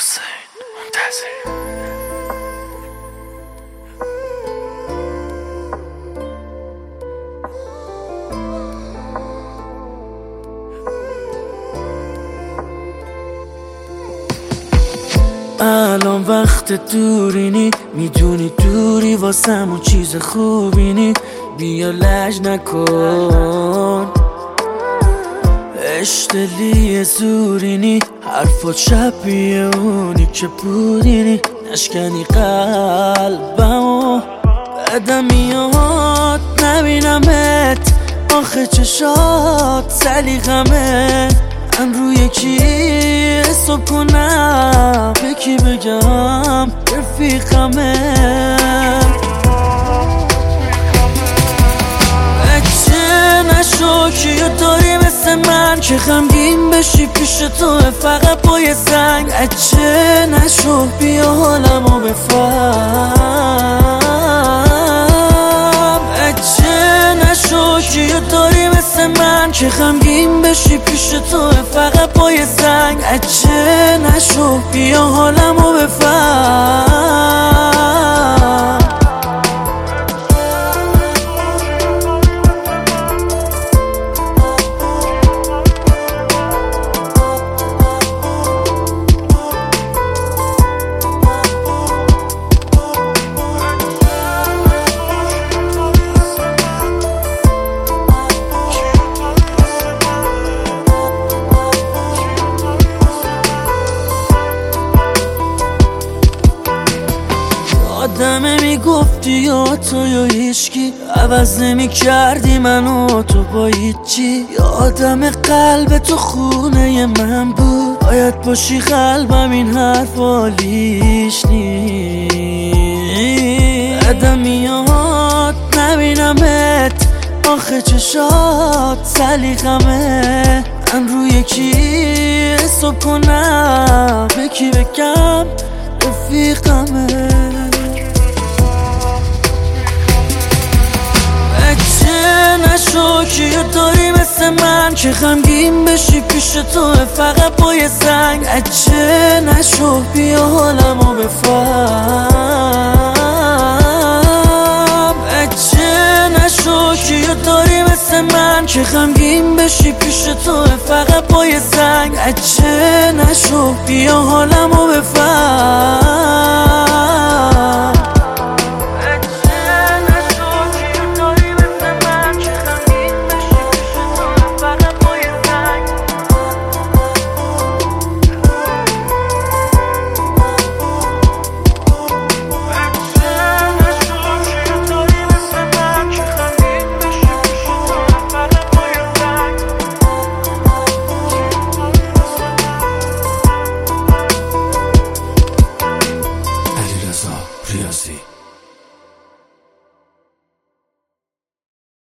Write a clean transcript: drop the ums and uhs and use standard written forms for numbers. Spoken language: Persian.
حسین منتظری. الان وقت دورینی، میدونی دوری واسمون چیز خوبینی. بیا لج نکن، اشتلی زورینی، حرفات شبیه اونی که بودینی. نشکنی قلبمو، بعدم میاد نبینمت. آخه چشات سلیقمه، من روی کی حساب کنم؟ به کی بگم رفیقمه؟ بچه نشو، کیو داری مثل من که غمگین بشی پیش تو فقط با یه زنگ؟ بچه نشو، بیا حالمو بفهم. بچه نشو، کیو داری مثل من که غمگین بشی پیش تو فقط با یه زنگ؟ بچه نشو، بیا حالمو بفهم. آدمه میگفتی یا تو یا هیچکی، عوض نمی کردی منو تو با هیچی. یادم قلب تو خونه من بود، باید باشی قلبم این حرف والیش نیست. بعدم میاد نبینمت، آخه چشات سلیقمه. من روی کی حساب کنم؟ به کی بگم رفیقمه؟ نشو، کیو داری مثل من که غمگین بشی پیش تو فقط با یه زنگ؟ بچه نشو، بیا حالمو بفهم. بچه نشو، کیو داری مثل من که غمگین بشی پیش تو فقط با یه زنگ؟ بچه نشو، بیا حالمو بفهم. ریاضی